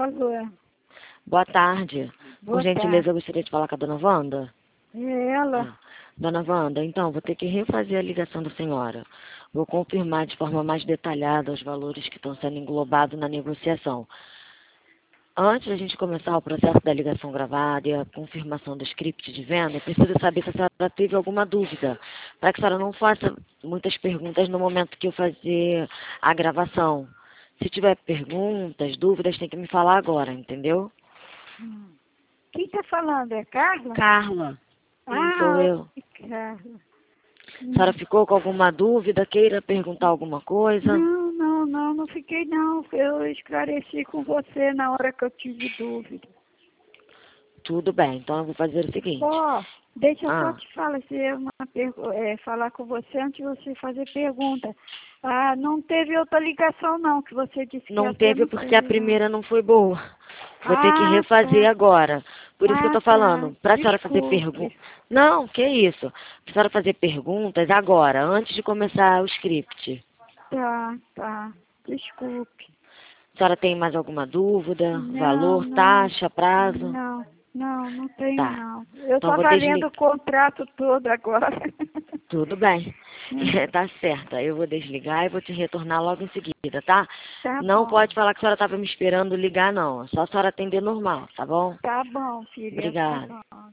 Alô, Boa tarde. boa Por gentileza, tarde. eu gostaria de falar com a dona Wanda. É ela? Dona Wanda, então, vou ter que refazer a ligação da senhora. Vou confirmar de forma mais detalhada os valores que estão sendo englobados na negociação. Antes da gente começar o processo da ligação gravada e a confirmação do script de venda, eu preciso saber se a senhora teve alguma dúvida, para que a senhora não faça muitas perguntas no momento que eu fazer a gravação. Se tiver perguntas, dúvidas, tem que me falar agora, entendeu? Quem está falando? É Carla? Carla. Sim, sou Ah, eu. oi, Carla. A senhora ficou com alguma dúvida? Queira perguntar alguma coisa? Não fiquei não. Eu esclareci com você na hora que eu tive dúvida. Tudo bem, então eu vou fazer o seguinte. Ó, deixa eu só Ah, te falar, falar com você antes de você fazer pergunta. Ah, não teve outra ligação não, que você disse que não ia ter, teve não porque a teve não. primeira não foi boa. Vou ter que Ah, refazer tá. agora. Por isso que eu Ah, tô tá. falando. Para a senhora fazer perguntas. Desculpe. Não, que isso. Para a senhora fazer perguntas agora, antes de começar o script. Tá. Desculpe. A senhora tem mais alguma dúvida? Não, Valor, não, taxa, prazo? não, não tenho Tá. não. Eu Então eu vou estava lendo desligar. o contrato todo agora. Tudo bem. Tá certa. Eu vou desligar e vou te retornar logo em seguida, tá? Tá Não bom, pode falar que a senhora estava me esperando ligar, não. É só a senhora atender normal, tá bom? tá bom, filha, tá Obrigada. bom.